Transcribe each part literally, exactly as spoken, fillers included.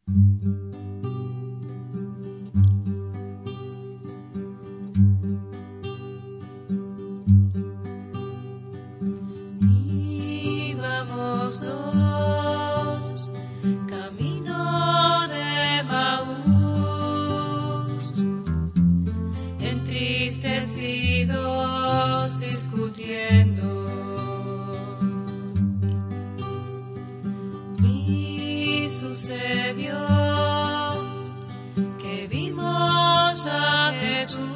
Íbamos dos, camino de Maús, entristecidos discutiendo. Y sucedió que vimos a Jesús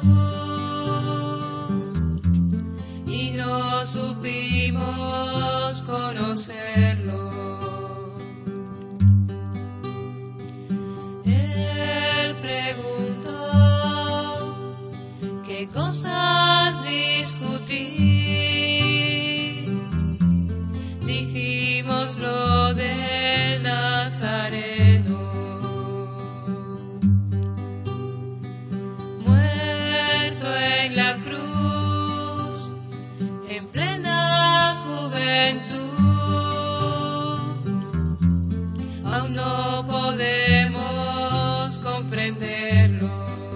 y no supimos conocerlo. Él preguntó: ¿qué cosas discutís? Dijimos lo del Nazareno, muerto en la cruz, en plena juventud. Aún no podemos comprenderlo.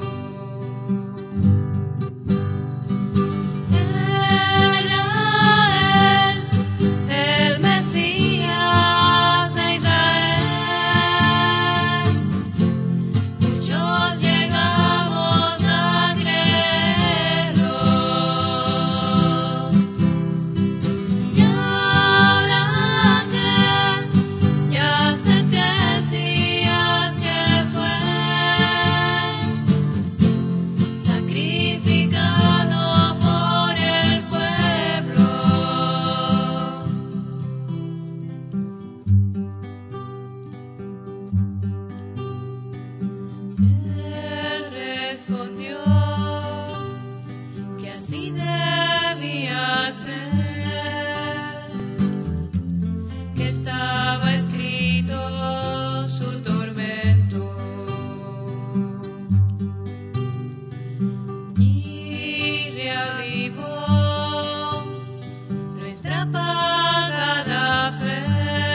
Respondió que así debía ser, que estaba escrito su tormento, y reavivó nuestra apagada fe.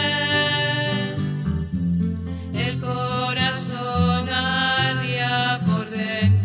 El corazón ardía por dentro.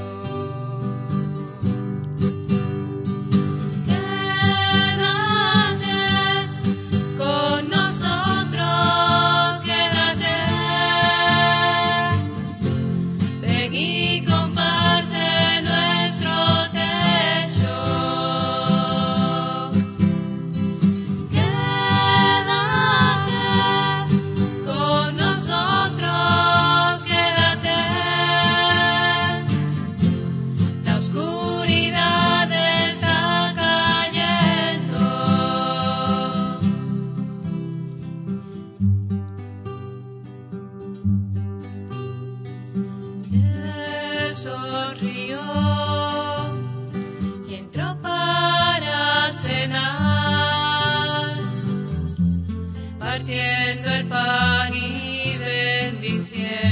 Sonrió y entró para cenar, partiendo el pan y bendiciendo.